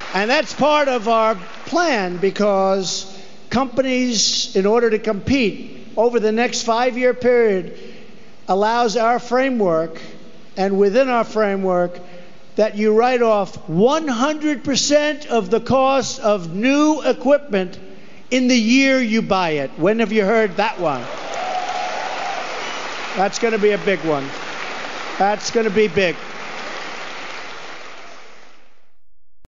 And that's part of our plan, because companies, in order to compete over the next 5-year period, allows our framework, and within our framework, that you write off 100% of the cost of new equipment in the year you buy it. When have you heard that one? That's going to be a big one. That's going to be big.